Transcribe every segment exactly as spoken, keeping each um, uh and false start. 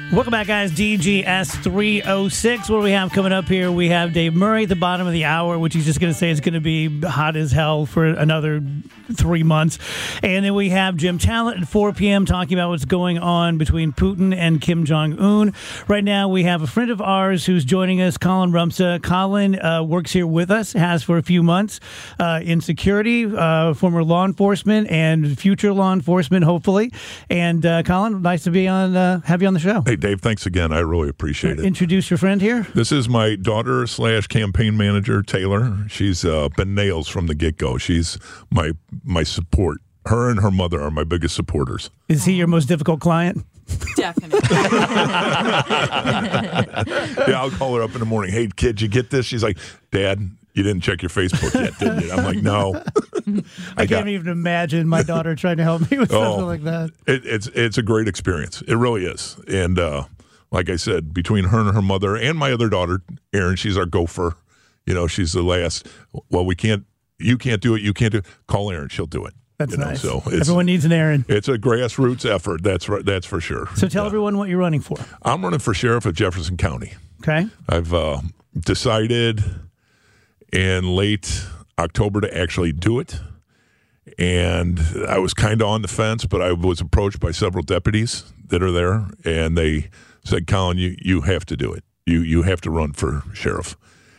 Welcome back, guys. D G S three oh six. What do we have coming up here? We have Dave Murray at the bottom of the hour, which he's just going to say is going to be hot as hell for another three months. And then we have Jim Talent at four p.m. talking about what's going on between Putin and Kim Jong-un. Right now, we have a friend of ours who's joining us, Colin Rumsa. Colin uh, works here with us, has for a few months uh, in security, uh, former law enforcement and future law enforcement, hopefully. And uh, Colin, nice to be on, uh, have you on the show. Hey, Dave, thanks again. I really appreciate it. Introduce your friend here. This is my daughter slash campaign manager, Taylor. She's uh, been nails from the get-go. She's my my support. Her and her mother are my biggest supporters. Is he your most difficult client? Definitely. Yeah, I'll call her up in the morning. Hey, kid, you get this? She's like, Dad, you didn't check your Facebook yet, did you? I'm like, no. I, I can't got, even imagine my daughter trying to help me with oh, something like that. It, it's it's a great experience. It really is. And uh, like I said, between her and her mother and my other daughter, Erin, she's our gopher. You know, she's the last. Well, we can't. You can't do it. You can't do it. Call Erin. She'll do it. That's you know, nice. So everyone needs an Erin. It's a grassroots effort. That's right. That's for sure. So tell yeah. everyone what you're running for. I'm running for sheriff of Jefferson County. Okay. I've uh, decided in late October to actually do it. And I was kind of on the fence, but I was approached by several deputies that are there, and they said, Colin, you, you have to do it. You you have to run for sheriff.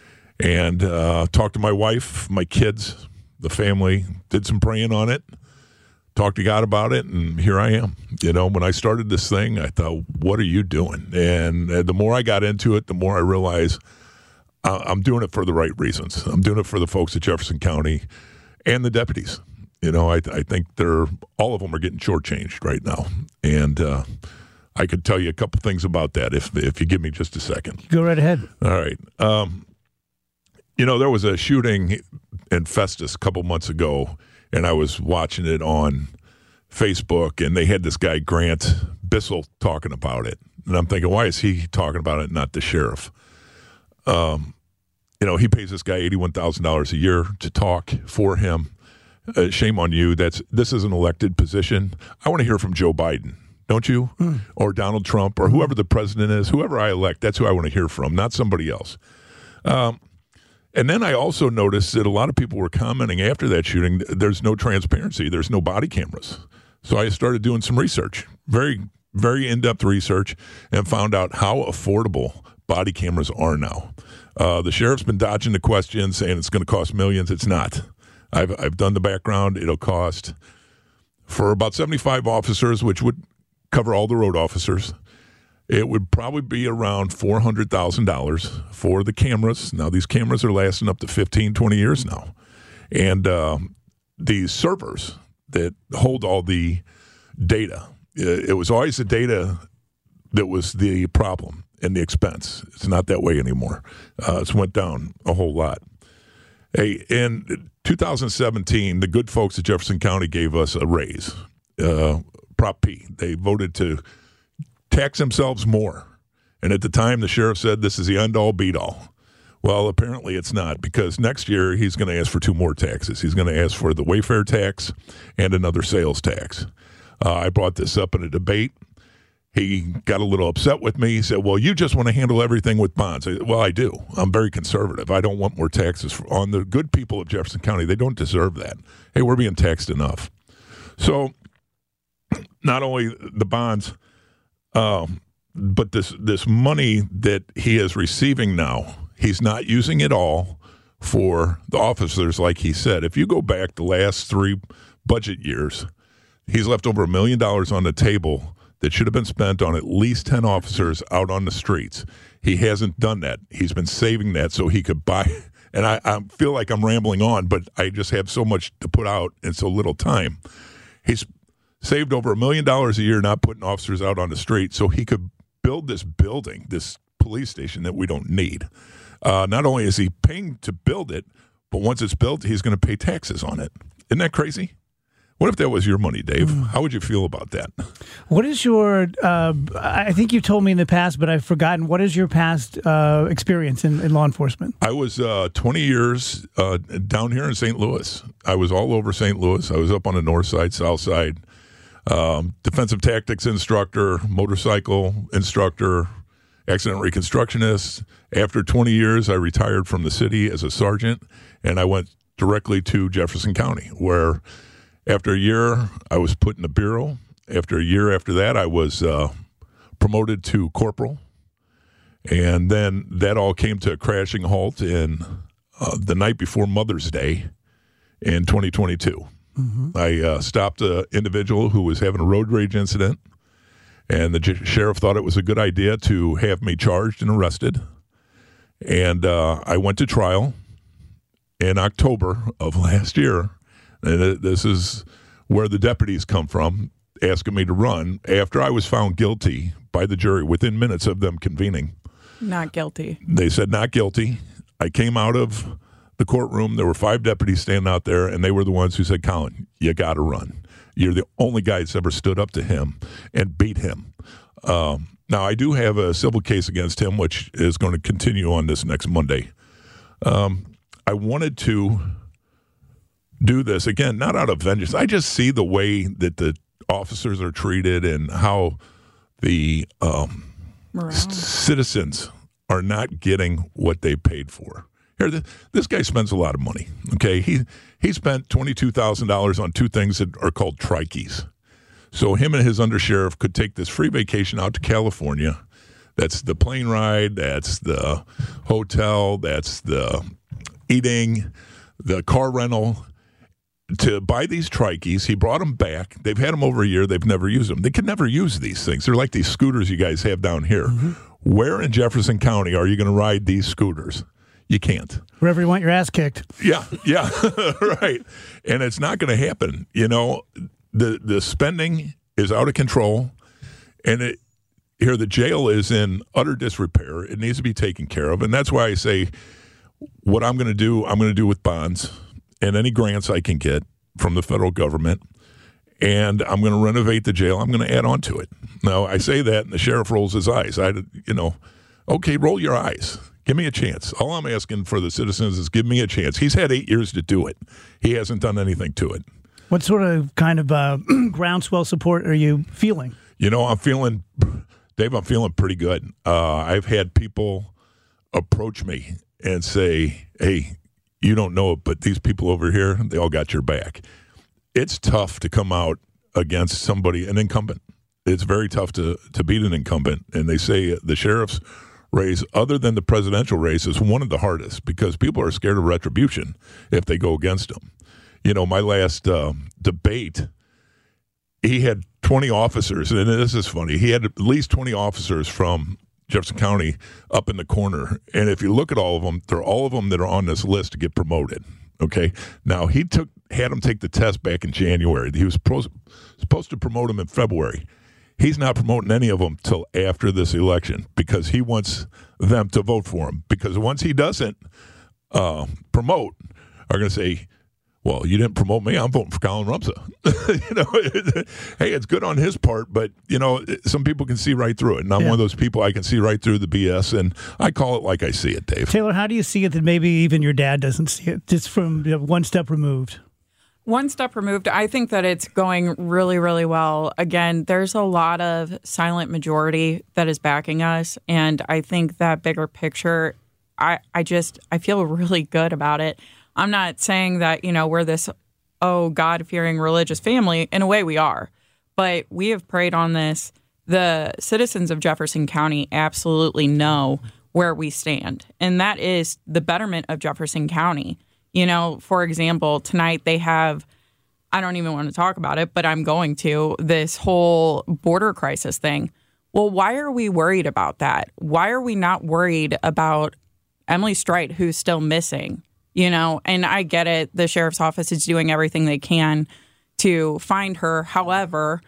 And uh, talked to my wife, my kids, the family, did some praying on it, talked to God about it, and here I am. You know, when I started this thing, I thought, what are you doing? And uh, the more I got into it, the more I realized uh, I'm doing it for the right reasons. I'm doing it for the folks at Jefferson County and the deputies. You know, I, I think they're all of them are getting shortchanged right now, and uh, I could tell you a couple things about that if if you give me just a second. Go right ahead. All right. Um, you know, there was a shooting in Festus a couple months ago, and I was watching it on Facebook, and they had this guy Grant Bissell talking about it, and I'm thinking, why is he talking about it, not the sheriff? Um, you know, he pays this guy eighty-one thousand dollars a year to talk for him. Uh, shame on you. That's this is an elected position. I want to hear from Joe Biden, don't you? Mm. Or Donald Trump, or whoever the president is, whoever I elect. That's who I want to hear from, not somebody else. Um, and then I also noticed that a lot of people were commenting after that shooting. There's no transparency. There's no body cameras. So I started doing some research, very, very in-depth research, and found out how affordable body cameras are now. Uh, the sheriff's been dodging the question, saying it's going to cost millions. It's not. I've I've done the background. It'll cost for about seventy-five officers, which would cover all the road officers. It would probably be around four hundred thousand dollars for the cameras. Now, these cameras are lasting up to fifteen, twenty years now. And uh, these servers that hold all the data, it was always the data that was the problem and the expense. It's not that way anymore. Uh, it's went down a whole lot. Hey, in two thousand seventeen, the good folks at Jefferson County gave us a raise, uh, Prop P. They voted to tax themselves more. And at the time, the sheriff said this is the end-all, beat-all. Well, apparently it's not, because next year he's going to ask for two more taxes. He's going to ask for the Wayfair tax and another sales tax. Uh, I brought this up in a debate. He got a little upset with me. He said, well, you just want to handle everything with bonds. I said, well, I do. I'm very conservative. I don't want more taxes on the good people of Jefferson County. They don't deserve that. Hey, we're being taxed enough. So not only the bonds, um, but this this money that he is receiving now, he's not using it all for the officers, like he said. If you go back the last three budget years, he's left over a million dollars on the table that should have been spent on at least ten officers out on the streets. He hasn't done that. He's been saving that so he could buy. And I, I feel like I'm rambling on, but I just have so much to put out in so little time. He's saved over a million dollars a year not putting officers out on the street so he could build this building, this police station that we don't need. Uh, not only is he paying to build it, but once it's built, he's going to pay taxes on it. Isn't that crazy? What if that was your money, Dave? How would you feel about that? What is your, uh, I think you've told me in the past, but I've forgotten, what is your past uh, experience in, in law enforcement? I was uh, twenty years uh, down here in Saint Louis. I was all over Saint Louis. I was up on the north side, south side. um, defensive tactics instructor, motorcycle instructor, accident reconstructionist. After twenty years, I retired from the city as a sergeant, and I went directly to Jefferson County, where after a year, I was put in the bureau. After a year after that, I was uh, promoted to corporal. And then that all came to a crashing halt in uh, the night before Mother's Day in twenty twenty-two. Mm-hmm. I uh, stopped an individual who was having a road rage incident, and the j- sheriff thought it was a good idea to have me charged and arrested. And uh, I went to trial in October of last year. And this is where the deputies come from, asking me to run after I was found guilty by the jury within minutes of them convening. Not guilty. They said not guilty. I came out of the courtroom. There were five deputies standing out there, and they were the ones who said, Colin, you got to run. You're the only guy that's ever stood up to him and beat him. Um, now, I do have a civil case against him, which is going to continue on this next Monday. Um, I wanted to do this, again, not out of vengeance. I just see the way that the officers are treated and how the um, c- citizens are not getting what they paid for. Here, the, this guy spends a lot of money, okay? He he spent twenty-two thousand dollars on two things that are called trikeys. So him and his undersheriff could take this free vacation out to California. That's the plane ride, that's the hotel, that's the eating, the car rental. To buy these trikeys, he brought them back. They've had them over a year. They've never used them. They can never use these things. They're like these scooters you guys have down here. Mm-hmm. Where in Jefferson County are you going to ride these scooters? You can't. Wherever you want your ass kicked. Yeah, yeah, right. And it's not going to happen. You know, the the spending is out of control, and it here the jail is in utter disrepair. It needs to be taken care of, and that's why I say what I'm going to do, I'm going to do with bonds and any grants I can get from the federal government, and I'm going to renovate the jail. I'm going to add on to it. Now, I say that, and the sheriff rolls his eyes. I, you know, okay, roll your eyes. Give me a chance. All I'm asking for the citizens is give me a chance. He's had eight years to do it. He hasn't done anything to it. What sort of kind of uh, groundswell support are you feeling? You know, I'm feeling, Dave, I'm feeling pretty good. Uh, I've had people approach me and say, hey, you don't know it, but these people over here, they all got your back. It's tough to come out against somebody, an incumbent. It's very tough to, to beat an incumbent. And they say the sheriff's race, other than the presidential race, is one of the hardest because people are scared of retribution if they go against them. You know, my last uh, debate, he had twenty officers, and this is funny. He had at least twenty officers from Jefferson County up in the corner. And if you look at all of them, they're all of them that are on this list to get promoted. Okay. Now, he took had them take the test back in January. He was supposed, supposed to promote them in February. He's not promoting any of them till after this election because he wants them to vote for him. Because once he doesn't uh, promote, are going to say, well, you didn't promote me. I'm voting for Colin Rumsa. you know, hey, it's good on his part, but, you know, some people can see right through it. And I'm yeah. one of those people I can see right through the B S, and I call it like I see it, Dave. Taylor, how do you see it that maybe even your dad doesn't see it, just from you know, one step removed? One step removed, I think that it's going really, really well. Again, there's a lot of silent majority that is backing us, and I think that bigger picture, I, I just, I feel really good about it. I'm not saying that, you know, we're this, oh, God-fearing religious family. In a way, we are. But we have prayed on this. The citizens of Jefferson County absolutely know where we stand, and that is the betterment of Jefferson County. You know, for example, tonight they have, I don't even want to talk about it, but I'm going to, this whole border crisis thing. Well, why are we worried about that? Why are we not worried about Emily Strite, who's still missing? You know, and I get it. The sheriff's office is doing everything they can to find her. However,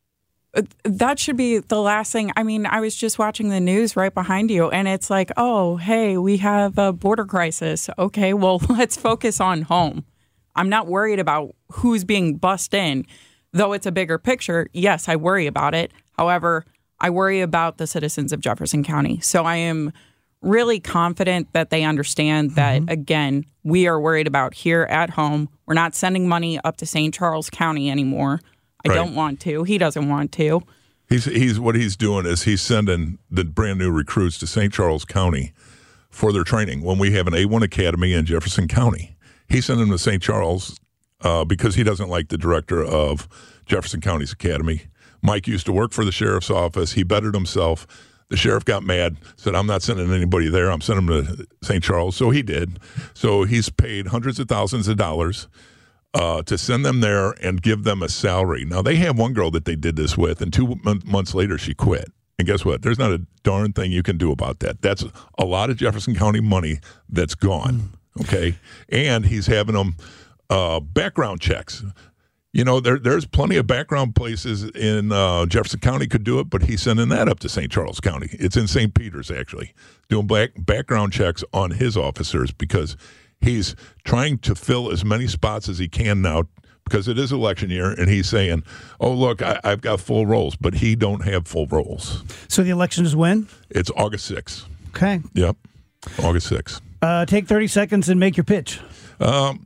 that should be the last thing. I mean, I was just watching the news right behind you, and it's like, oh, hey, we have a border crisis. Okay, well, let's focus on home. I'm not worried about who's being bussed in. Though it's a bigger picture, yes, I worry about it. However, I worry about the citizens of Jefferson County. So I am really confident that they understand that, mm-hmm. again, we are worried about here at home. We're not sending money up to Saint Charles County anymore. I Right. don't want to. He doesn't want to. He's he's what he's doing is he's sending the brand new recruits to Saint Charles County for their training. When we have an A one academy in Jefferson County, he's sending them to Saint Charles uh, because he doesn't like the director of Jefferson County's academy. Mike used to work for the sheriff's office. He bettered himself. The sheriff got mad, said, "I'm not sending anybody there. I'm sending them to Saint Charles." So he did. So he's paid hundreds of thousands of dollars Uh, to send them there and give them a salary. Now, they have one girl that they did this with, and two m- months later, she quit. And guess what? There's not a darn thing you can do about that. That's a lot of Jefferson County money that's gone, okay? And he's having them uh, background checks. You know, there, there's plenty of background places in uh, Jefferson County could do it, but he's sending that up to Saint Charles County. It's in Saint Peters, actually, doing back, background checks on his officers because he's trying to fill as many spots as he can now because it is election year, and he's saying, oh, look, I, I've got full roles, but he don't have full roles. So the election is when? It's August sixth. Okay. Yep, August sixth. Uh, take thirty seconds and make your pitch. Um,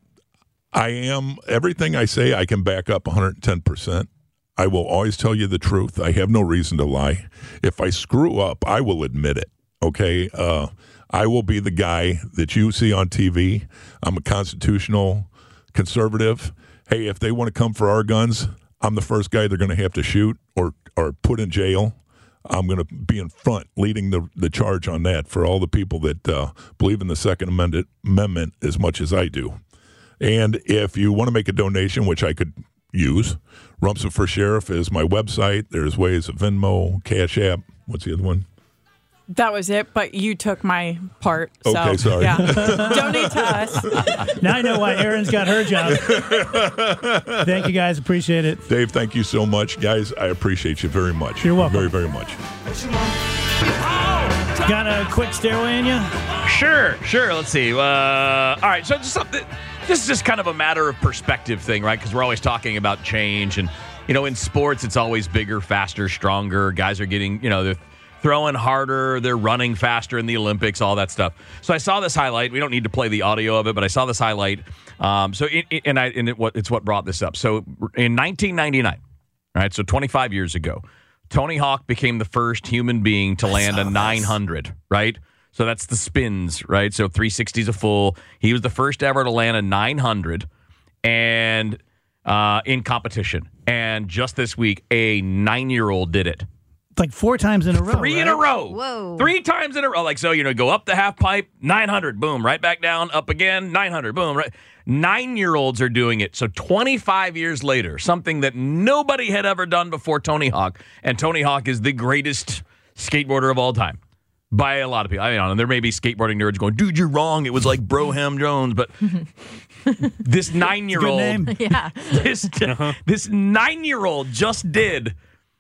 I am, everything I say, I can back up one hundred ten percent. I will always tell you the truth. I have no reason to lie. If I screw up, I will admit it, okay? Uh I will be the guy that you see on T V. I'm a constitutional conservative. Hey, if they want to come for our guns, I'm the first guy they're going to have to shoot or, or put in jail. I'm going to be in front leading the, the charge on that for all the people that uh, believe in the Second Amendment, Amendment as much as I do. And if you want to make a donation, which I could use, Rumson for Sheriff is my website. There's ways of Venmo, Cash App. What's the other one? That was it, but you took my part. So, Okay, sorry. Yeah. Donate to us. Now I know why Erin's got her job. Thank you, guys. Appreciate it. Dave, thank you so much. Guys, I appreciate you very much. You're welcome. Very, very much. Got a quick stairway in you? Sure, sure. Let's see. Uh, all right, so just something. This is just kind of a matter of perspective thing, right? Because we're always talking about change, and you know, in sports, it's always bigger, faster, stronger. Guys are getting, you know, they're throwing harder, they're running faster in the Olympics, all that stuff. So I saw this highlight. We don't need to play the audio of it, but I saw this highlight. Um, so it, it, and I and it, what it's what brought this up. So in nineteen ninety-nine, all right, so twenty-five years ago, Tony Hawk became the first human being to land a nine hundred, right? So that's the spins, right? So three sixties a full. He was the first ever to land a nine hundred and uh, in competition. And just this week, a nine-year-old did it. Like four times in a row. Three right? in a row. Whoa. Three times in a row. Like, so, you know, go up the half pipe, nine hundred, boom, right back down, up again, nine hundred, boom, right. Nine-year-olds are doing it. So twenty-five years later, something that nobody had ever done before Tony Hawk, and Tony Hawk is the greatest skateboarder of all time by a lot of people. I mean, and there may be skateboarding nerds going, dude, you're wrong. It was like Broham Jones, but this nine-year-old, Good name. Yeah. this, uh-huh. this nine-year-old just did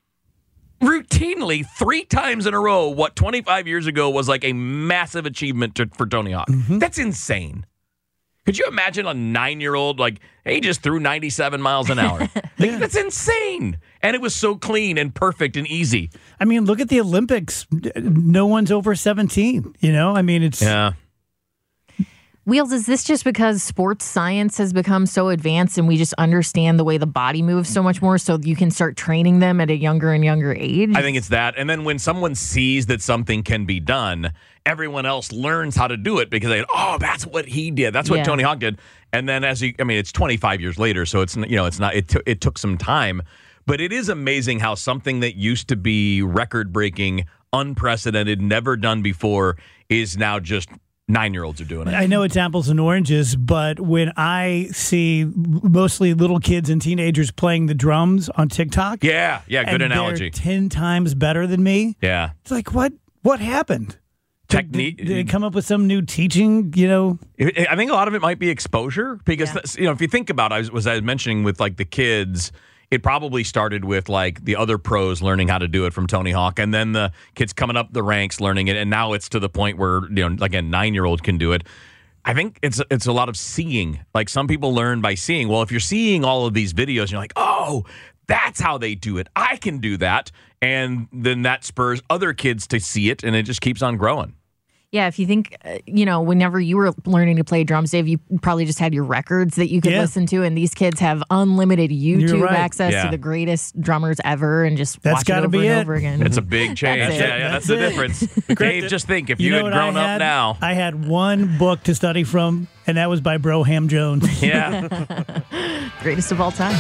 routinely three times in a row what twenty-five years ago was like a massive achievement to, for Tony Hawk. Mm-hmm. That's insane. Could you imagine a nine-year-old like, hey, he just threw ninety-seven miles an hour? Like, Yeah. That's insane. And it was so clean and perfect and easy. I mean, look at the Olympics. No one's over seventeen, you know? I mean, it's... Yeah. Wheels, is this just because sports science has become so advanced and we just understand the way the body moves so much more so you can start training them at a younger and younger age? I think it's that. And then when someone sees that something can be done, everyone else learns how to do it because they, oh, that's what he did. That's what Yeah. Tony Hawk did. And then as you, I mean, it's twenty-five years later, so it's, you know, it's not, it, t- it took some time. But it is amazing how something that used to be record-breaking, unprecedented, never done before is now just nine-year-olds are doing it. I know it's apples and oranges, but when I see mostly little kids and teenagers playing the drums on TikTok, Yeah, yeah, good and analogy. they're ten times better than me. Yeah. It's like, what? What happened? Did- Technique. Did, did they come up with some new teaching? You know, I think a lot of it might be exposure because, Yeah. that's- you know, if you think about it, I was, was I was mentioning with like the kids, it probably started with like the other pros learning how to do it from Tony Hawk, and then the kids coming up the ranks learning it, and now it's to the point where, you know, like a nine-year-old can do it. I think it's it's a lot of seeing. Like some people learn by seeing. Well, if you're seeing all of these videos, you're like, oh, that's how they do it. I can do that, and then that spurs other kids to see it, and it just keeps on growing. Yeah, if you think, uh, you know, whenever you were learning to play drums, Dave, you probably just had your records that you could Yeah. listen to, and these kids have unlimited YouTube right. access Yeah. to the greatest drummers ever, and just That's watch it gotta over be and it. over again. It's a big change. That's it. yeah, yeah, that's, That's the it. difference. Dave, just think if you, know had what grown I up had? now. I had one book to study from, and that was by Broham Jones. Yeah. Greatest of all time.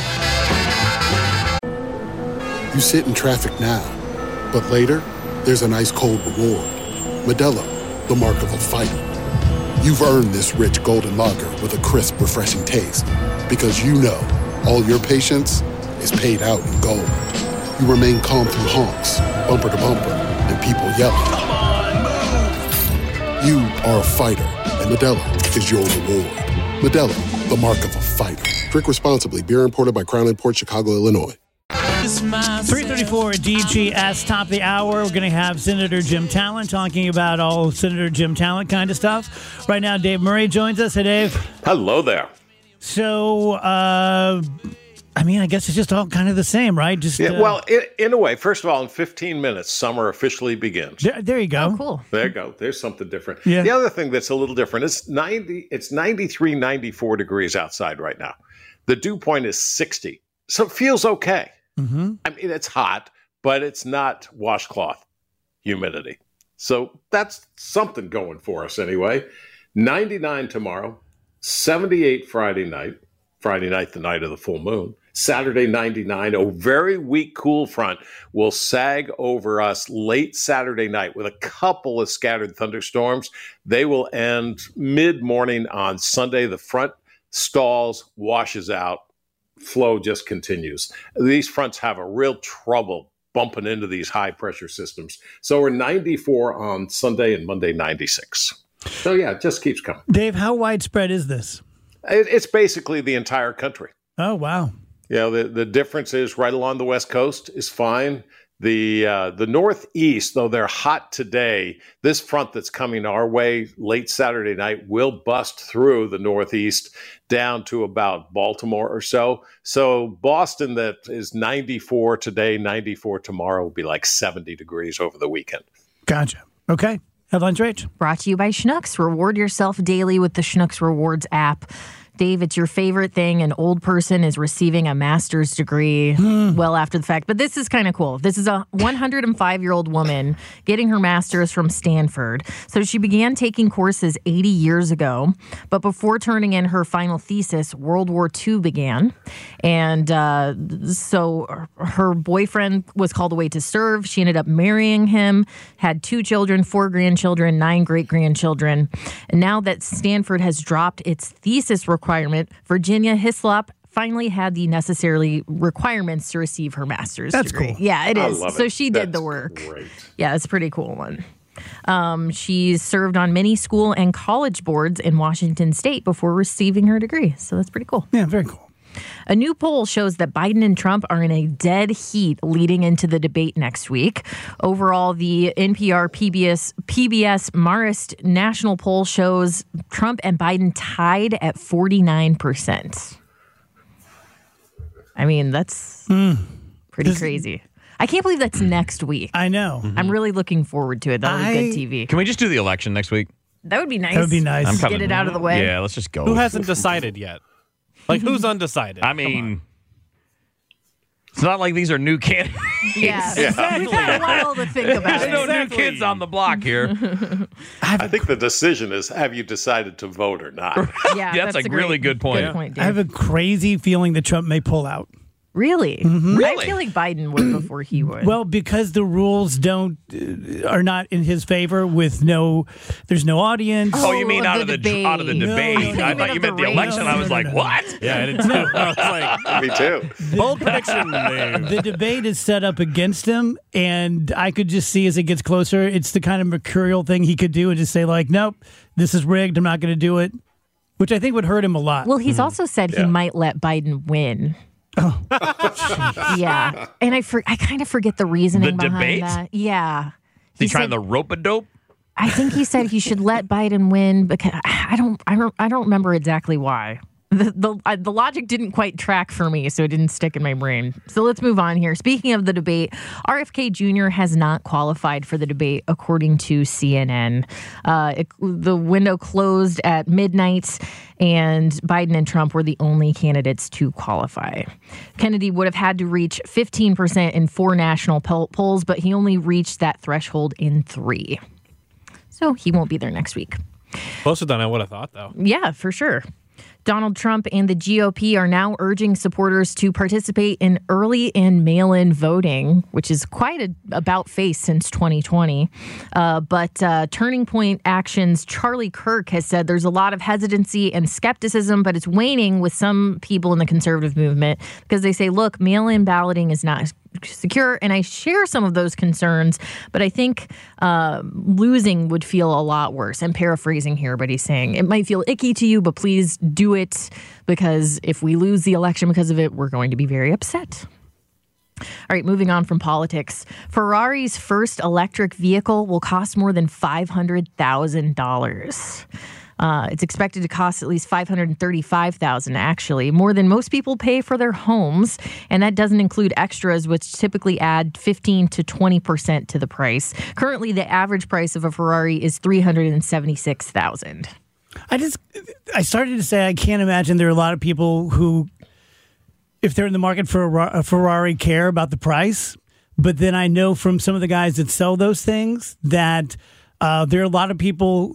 You sit in traffic now, but later, there's an ice cold reward. Modelo, the mark of a fighter. You've earned this rich golden lager with a crisp, refreshing taste. Because you know all your patience is paid out in gold. You remain calm through honks, bumper to bumper, and people yelling. Come on, move! You are a fighter, and Modelo is your reward. Modelo, the mark of a fighter. Drink responsibly. Beer imported by Crown Imports, Chicago, Illinois. three thirty-four at D G S, top of the hour. We're going to have Senator Jim Talent talking about all Senator Jim Talent kind of stuff. Right now, Dave Murray joins us. Hey, Dave. Hello there. So, uh, I mean, I guess it's just all kind of the same, right? Just Yeah, uh, well, in, in a way, first of all, in fifteen minutes, summer officially begins. there, there you go. Oh, cool. There you go. There's something different. Yeah. The other thing that's a little different is ninety. It's ninety-three, ninety-four degrees outside right now. The dew point is sixty, so it feels okay. Mm-hmm. I mean, it's hot, but it's not washcloth humidity. So that's something going for us anyway. ninety-nine tomorrow, seventy-eight Friday night. Friday night, the night of the full moon. Saturday, ninety-nine. A very weak cool front will sag over us late Saturday night with a couple of scattered thunderstorms. They will end mid-morning on Sunday. The front stalls, washes out. Flow just continues. These fronts have a real trouble bumping into these high pressure systems. So we're ninety-four on Sunday and Monday, ninety-six. So yeah, it just keeps coming. Dave, how widespread is this? It, it's basically the entire country. Oh, wow. You know, the, the difference is right along the West Coast is fine. The uh, the Northeast, though they're hot today, this front that's coming our way late Saturday night will bust through the Northeast down to about Baltimore or so. So Boston, that is ninety-four today, ninety-four tomorrow, will be like seventy degrees over the weekend. Gotcha. Okay. Headlines, Rach. Brought to you by Schnucks. Reward yourself daily with the Schnucks Rewards app. Dave, it's your favorite thing. An old person is receiving a master's degree well after the fact. But this is kind of cool. This is a one hundred five-year-old woman getting her master's from Stanford. So she began taking courses eighty years ago. But before turning in her final thesis, World War Two began. And uh, so her boyfriend was called away to serve. She ended up marrying him, had two children, four grandchildren, nine great-grandchildren. And now that Stanford has dropped its thesis requirement, requirement, Virginia Hislop finally had the necessary requirements to receive her master's That's degree. cool. Yeah, it I is. love So it. she did That's the work. great. Yeah, it's a pretty cool one. Um, she's served on many school and college boards in Washington State before receiving her degree. So that's pretty cool. Yeah, very cool. A new poll shows that Biden and Trump are in a dead heat leading into the debate next week. Overall, the N P R P B S P B S Marist national poll shows Trump and Biden tied at forty-nine percent. I mean, that's Mm. pretty This- crazy. I can't believe that's next week. I know. I'm really looking forward to it. That'll be I- good T V. Can we just do the election next week? That would be nice. That would be nice. I'm coming. Get it out of the way. Yeah, let's just go. Who hasn't decided yet? Like, who's undecided? I mean, it's not like these are new candidates. Yeah, we've had a while to think about There's no it. new Exactly. kids on the block here. I think the decision is, have you decided to vote or not? Yeah, That's a great- really good point. Good point, I have Dave. a crazy feeling that Trump may pull out. Really? Mm-hmm. Really? I feel like Biden would before he would. Well, because the rules don't uh, are not in his favor. With no, there's no audience. Oh, you mean of out the of the debate. out of the No, debate? no, I no. thought you meant the No, election. no, I was no, like, no, no. what? yeah, I did too. I was like, Me too. bold prediction. Dave. The debate is set up against him, and I could just see as it gets closer, it's the kind of mercurial thing he could do and just say like, nope, this is rigged. I'm not going to do it, which I think would hurt him a lot. well, he's also said Yeah. he might let Biden win. Oh. Yeah, and I for, I kind of forget the reasoning The behind debate? that. Yeah, Is he, He trying said- to rope a dope? I think he said he should let Biden win because I don't I don't I don't remember exactly why. The, the, uh, the logic didn't quite track for me, so it didn't stick in my brain. So let's move on here. Speaking of the debate, R F K Junior has not qualified for the debate, according to C N N. Uh, it, the window closed at midnight, and Biden and Trump were the only candidates to qualify. Kennedy would have had to reach fifteen percent in four national poll- polls, but he only reached that threshold in three. So he won't be there next week. Closer than I would have thought, though. Yeah, for sure. Donald Trump and the G O P are now urging supporters to participate in early and mail-in voting, which is quite a about face since twenty twenty. Uh, but uh, Turning Point Action's Charlie Kirk has said there's a lot of hesitancy and skepticism, but it's waning with some people in the conservative movement because they say, look, mail-in balloting is not secure, and I share some of those concerns, but I think uh, losing would feel a lot worse. I'm paraphrasing here, but he's saying it might feel icky to you, but please do it, because if we lose the election because of it, we're going to be very upset. All right, moving on from politics. Ferrari's first electric vehicle will cost more than five hundred thousand dollars. Uh, it's expected to cost at least five hundred thirty-five thousand dollars, actually, more than most people pay for their homes. And that doesn't include extras, which typically add fifteen to twenty percent to the price. Currently, the average price of a Ferrari is three hundred seventy-six thousand dollars. I just, I started to say I can't imagine there are a lot of people who, if they're in the market for a, a Ferrari, care about the price. But then I know from some of the guys that sell those things that Uh, there are a lot of people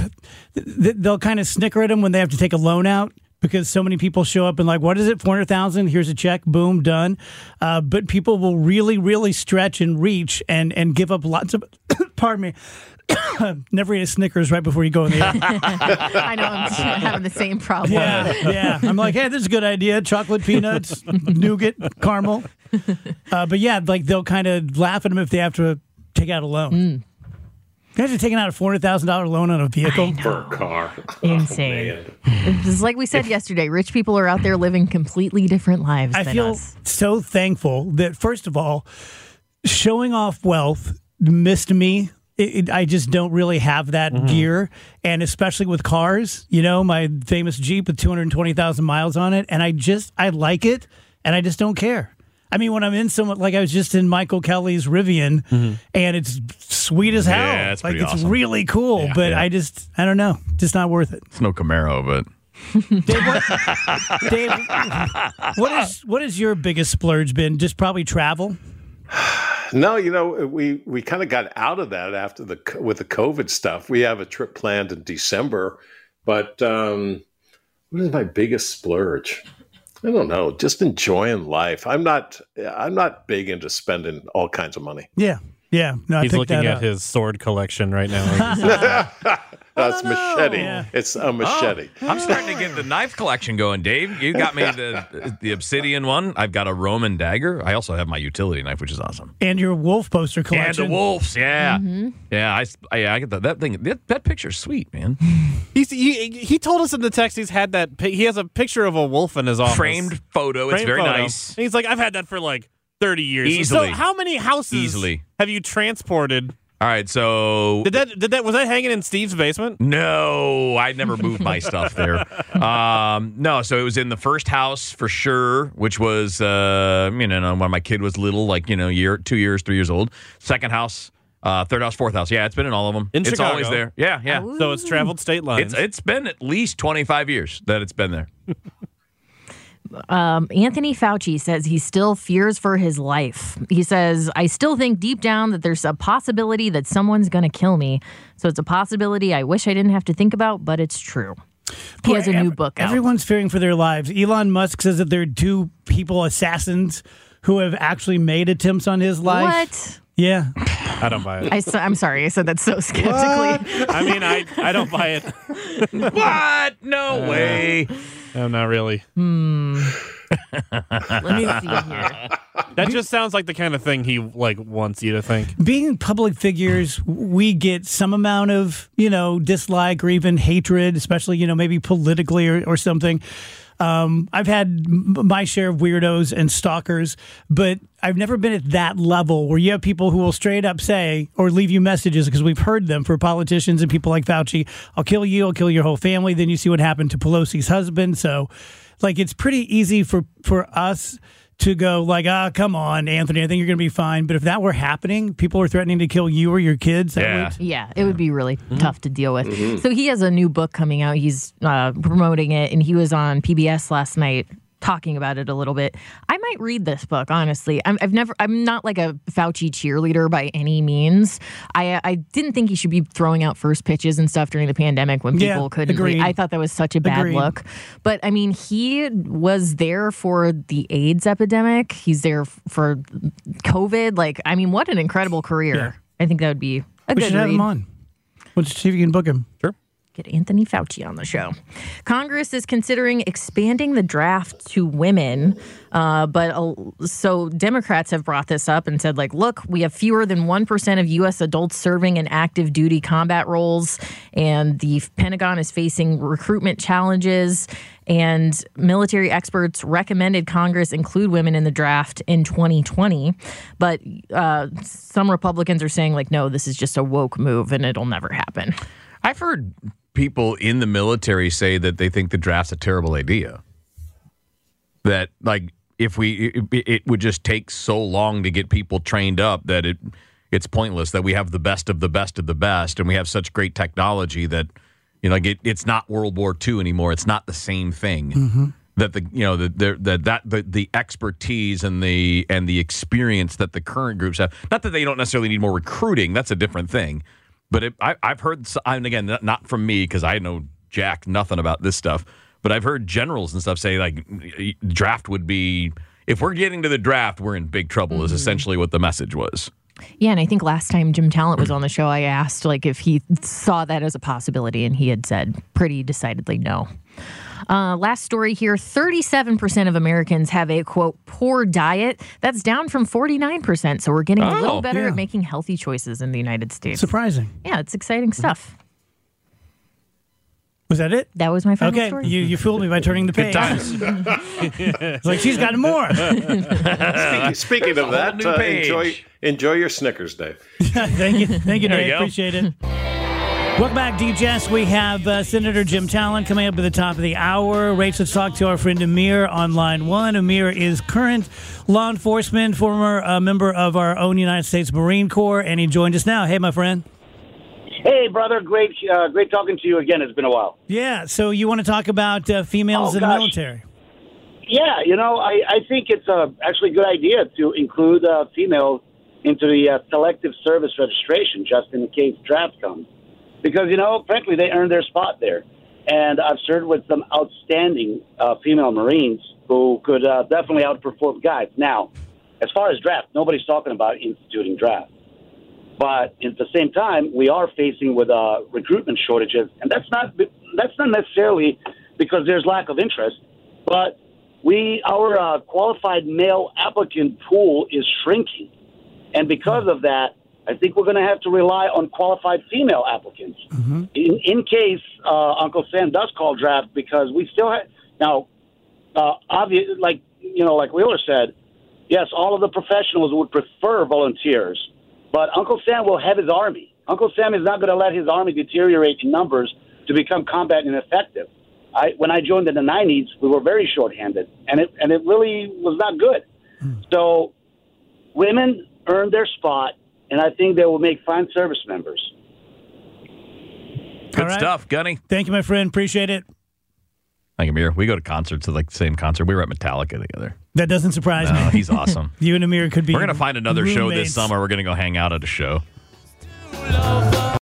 that they'll kind of snicker at them when they have to take a loan out because so many people show up and like, what is it? four hundred thousand dollars. Here's a check. Boom, done. Uh, but people will really, really stretch and reach and, and give up lots of, pardon me, never eat a Snickers right before you go in the air. I know, I'm having the same problem. Yeah, yeah. I'm like, hey, this is a good idea. Chocolate, peanuts, nougat, caramel. Uh, but yeah, like they'll kind of laugh at them if they have to take out a loan. Mm. You guys are taking out a four hundred thousand dollars loan on a vehicle? For a car. Insane. Oh, Just like we said yesterday, rich people are out there living completely different lives I than feel us. so thankful that, first of all, showing off wealth missed me. It, it, I just don't really have that Mm-hmm. gear, and especially with cars, you know, my famous Jeep with two hundred twenty thousand miles on it, and I just, I like it, and I just don't care. I mean, when I'm in someone, like I was just in Michael Kelly's Rivian, Mm-hmm. and it's sweet as hell. Yeah, it's like pretty it's awesome. really cool, Yeah, but yeah. I just, I don't know, just not worth it. It's no Camaro, but Dave, what, Dave, what is what is your biggest splurge been? Just probably travel. No, you know, we, we kind of got out of that after the with the COVID stuff. We have a trip planned in December, but um, what is my biggest splurge? I don't know. Just enjoying life. I'm not. I'm not big into spending all kinds of money. Yeah, yeah. No, I He's picked looking that at up. his sword collection right now. That's machete. Yeah. It's a machete. I'm starting to get the knife collection going, Dave. You got me the the obsidian one. I've got a Roman dagger. I also have my utility knife, which is awesome. And your wolf poster And collection. the wolves, yeah, yeah. I, I, I get that. That thing. That, that picture's sweet, man. He's, he he told us in the text he's had that. pi- He has a picture of a wolf in his office. Framed photo. It's Framed very photo. nice. And he's like, I've had that for like thirty years. Easily. So how many houses Easily. have you transported? All right, so Did that did that was that hanging in Steve's basement? no, I never moved my stuff there. Um, no, so it was in the first house for sure, which was uh, you know when my kid was little, like you know year, two years, three years old. Second house, uh, third house, fourth house. Yeah, it's been in all of them. In it's Chicago. always there. Yeah, yeah. So it's traveled state lines. It's it's been at least twenty-five years that it's been there. Um, Anthony Fauci says he still fears for his life. He says, I still think deep down that there's a possibility that someone's going to kill me. So it's a possibility I wish I didn't have to think about, but it's true. He has a new Ev- book out. Everyone's fearing for their lives. Elon Musk says that there are two people, assassins, who have actually made attempts on his life. What? Yeah. I don't buy it. I, am sorry. I said that so skeptically. I mean, I I don't buy it. What? No way. I'm not really. Let me see here. That just sounds like the kind of thing he like wants you to think. Being public figures, we get some amount of, you know, dislike or even hatred, especially, you know, maybe politically or, or something. Um, I've had m- my share of weirdos and stalkers, but I've never been at that level where you have people who will straight up say or leave you messages, because we've heard them for politicians and people like Fauci, I'll kill you, I'll kill your whole family. Then you see what happened to Pelosi's husband. So, like, it's pretty easy for, for us to go like, ah, come on, Anthony, I think you're going to be fine. But if that were happening, people are threatening to kill you or your kids. That Yeah. would, Yeah, it would be really tough to deal with. So he has a new book coming out. He's uh, promoting it, and he was on P B S last night talking about it a little bit. I might read this book, honestly. I'm, I've never, I'm not like a Fauci cheerleader by any means. I I didn't think he should be throwing out first pitches and stuff during the pandemic when Yeah, people couldn't. agreed. Read. I thought that was such a bad Agreed. look. But I mean, he was there for the AIDS epidemic. He's there f- for COVID. Like, I mean, what an incredible career. Yeah. I think that would be a we good should have read. him on. Let's see if you can book him. Sure. Get Anthony Fauci on the show. Congress is considering expanding the draft to women, uh, but uh, so Democrats have brought this up and said, like, look, we have fewer than one percent of U S adults serving in active duty combat roles, and the Pentagon is facing recruitment challenges, and military experts recommended Congress include women in the draft in twenty twenty, but uh, some Republicans are saying, like, no, this is just a woke move and it'll never happen. I've heard people in the military say that they think the draft's a terrible idea. That, like, if we, it, it would just take so long to get people trained up that it it's pointless, that we have the best of the best of the best, and we have such great technology that, you know, like it, it's not World War Two anymore. It's not the same thing. Mm-hmm. That the you know the, the, the that the the expertise and the and the experience that the current groups have. Not that they don't necessarily need more recruiting. That's a different thing. But it, I, I've heard, and again, not, not from me, because I know jack nothing about this stuff, but I've heard generals and stuff say, like, draft would be, if we're getting to the draft, we're in big trouble, mm-hmm. is essentially what the message was. Yeah, and I think last time Jim Talent was on the show, I asked, like, if he saw that as a possibility, and he had said pretty decidedly no. Uh, last story here, thirty-seven percent of Americans have a, quote, poor diet. That's down from forty-nine percent, so we're getting a Oh, little better yeah. at making healthy choices in the United States. Surprising. Yeah, it's exciting stuff. Was that it? That was my final Okay, story. you, you fooled me by turning the page. Good times. It's like, she's got more. Speaking, speaking of whole that, new uh, page. enjoy enjoy your Snickers, Dave. Thank you. Thank you, There Dave. you go. Appreciate it. Welcome back, D J S. We have uh, Senator Jim Talent coming up at the top of the hour. Rach, let's talk to our friend Amir on line one. Amir is current law enforcement, former uh, member of our own United States Marine Corps, and he joined us now. Hey, my friend. Hey, brother. Great, uh, great talking to you again. It's been a while. Yeah, so you want to talk about uh, females Oh, in the gosh. military? Yeah, you know, I, I think it's a, actually a good idea to include uh, females into the uh, selective service registration just in case draft comes. Because, you know, frankly, they earned their spot there. And I've served with some outstanding uh, female Marines who could uh, definitely outperform guys. Now, as far as draft, nobody's talking about instituting draft. But at the same time, we are facing with uh, recruitment shortages, and that's not that's not necessarily because there's lack of interest, but we our uh, qualified male applicant pool is shrinking, and because of that, I think we're going to have to rely on qualified female applicants mm-hmm. in in case uh, Uncle Sam does call draft, because we still have now. Uh, obvious, like you know, like Wheeler said, yes, all of the professionals would prefer volunteers. But Uncle Sam will have his army. Uncle Sam is not going to let his army deteriorate in numbers to become combat ineffective. I, when I joined in the nineties, we were very shorthanded, and it and it really was not good. Mm. So women earned their spot, and I think they will make fine service members. Good All right. stuff, Gunny. Thank you, my friend. Appreciate it. Thank you, Amir. We go to concerts at like the same concert. We were at Metallica together. That doesn't surprise No, me. he's awesome. You and Amir could be We're going to find another show this roommates. summer. We're going to go hang out at a show.